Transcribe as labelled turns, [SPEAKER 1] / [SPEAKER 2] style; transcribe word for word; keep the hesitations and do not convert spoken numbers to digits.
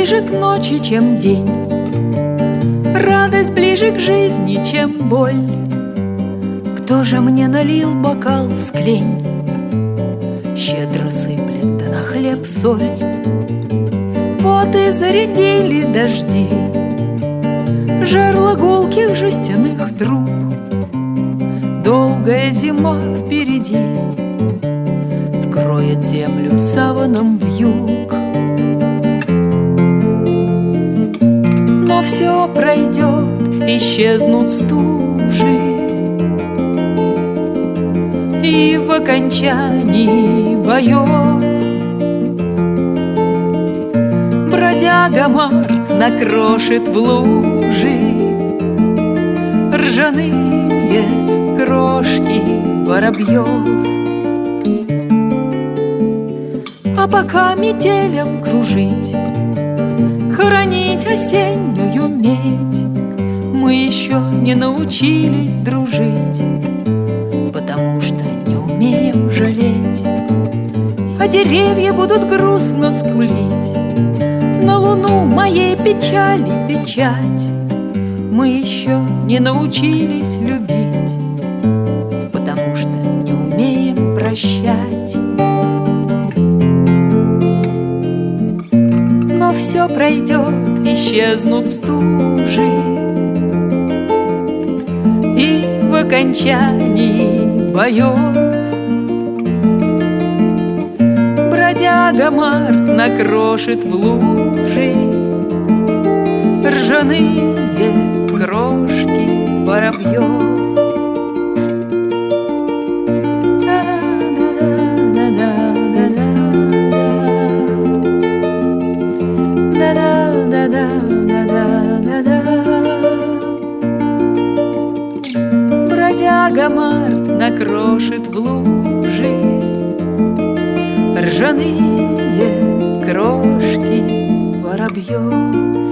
[SPEAKER 1] ближе к ночи, чем день, радость ближе к жизни, чем боль. Кто же мне налил бокал в склень, щедро сыплет да на хлеб соль? Вот и зарядили дожди жерла гулких жестяных труб. Долгая зима впереди скроет землю саваном вьюг. Но все пройдет, исчезнут стужи, и в окончании боев бродяга Март накрошит в лужи ржаные крошки воробьев. А пока метелям кружить, хоронить осеннюю медь, мы еще не научились дружить, потому что не умеем жалеть. А деревья будут грустно скулить, на луну моей печали печать. Мы еще не научились любить, потому что не умеем прощать. Но все пройдет, исчезнут стужи, и в окончании боев бродяга Март накрошит в лужи ржаные крошки воробьев. Бродяга Март накрошит в лужи ржаные крошки воробьев.